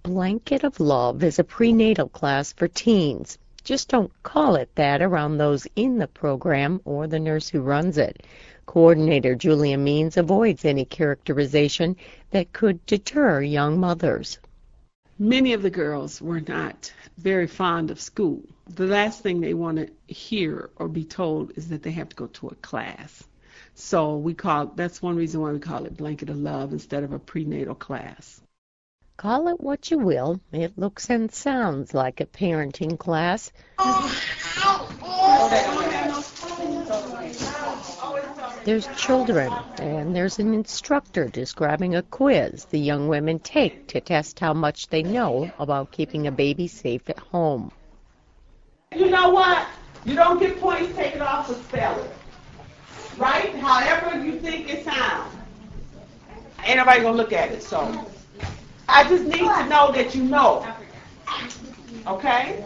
Blanket of Love is a prenatal class for teens. Just don't call it that around those in the program or the nurse who runs it. Coordinator Julia Means avoids any characterization that could deter young mothers. Many of the girls were not very fond of school. The last thing they want to hear or be told is that they have to go to a class. So that's one reason why we call it Blanket of Love instead of a prenatal class. Call it what you will, it looks and sounds like a parenting class. There's children, and there's an instructor describing a quiz the young women take to test how much they know about keeping a baby safe at home. You know what? You don't get points taken off for spelling. Right? However you think it sounds. Ain't nobody gonna look at it, so I just need to know that you know. Okay?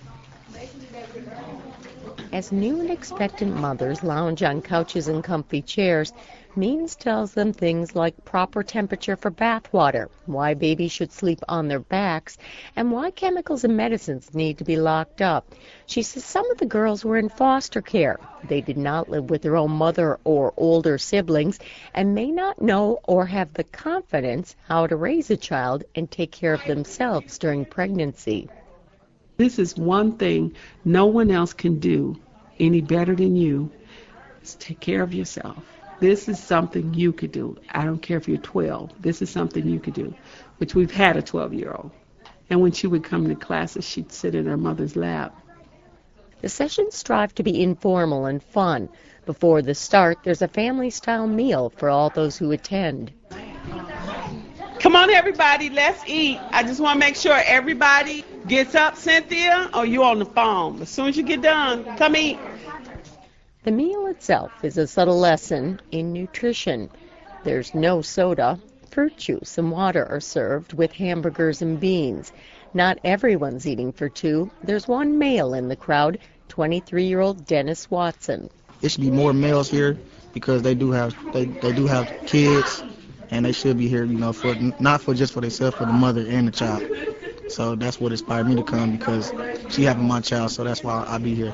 As new and expectant mothers lounge on couches and comfy chairs, Means tells them things like proper temperature for bath water, why babies should sleep on their backs, and why chemicals and medicines need to be locked up. She says some of the girls were in foster care. They did not live with their own mother or older siblings and may not know or have the confidence how to raise a child and take care of themselves during pregnancy. This is one thing no one else can do any better than you, is take care of yourself. This is something you could do. I don't care if you're 12. This is something you could do, which we've had a 12-year-old. And when she would come to classes, she'd sit in her mother's lap. The sessions strive to be informal and fun. Before the start, there's a family-style meal for all those who attend. Come on, everybody, let's eat. I just want to make sure everybody gets up. Cynthia, or you on the phone? As soon as you get done, come eat. The meal itself is a subtle lesson in nutrition. There's no soda. Fruit juice and water are served with hamburgers and beans. Not everyone's eating for two. There's one male in the crowd, 23-year-old Dennis Watson. There should be more males here because they do have kids, and they should be here, for not for just for themselves, for the mother and the child. So that's what inspired me to come, because she having my child, so that's why I'll be here.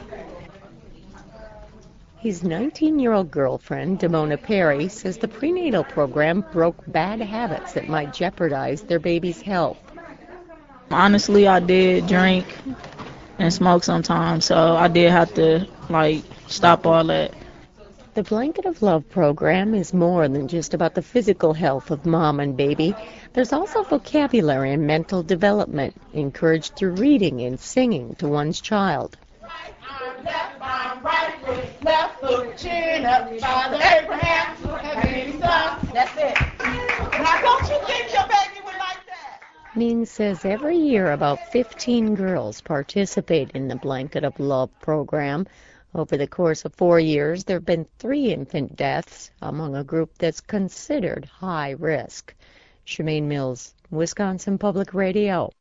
His 19-year-old girlfriend, Damona Perry, says the prenatal program broke bad habits that might jeopardize their baby's health. Honestly, I did drink and smoke sometimes, so I did have to, stop all that. The Blanket of Love program is more than just about the physical health of mom and baby. There's also vocabulary and mental development, encouraged through reading and singing to one's child. Left arm, right foot, left foot, chin up, Father Abraham, have any son? That's it. Now don't you think your baby would like that? Means says every year about 15 girls participate in the Blanket of Love program. Over the course of 4 years, there have been 3 infant deaths among a group that's considered high risk. Shemaine Mills, Wisconsin Public Radio.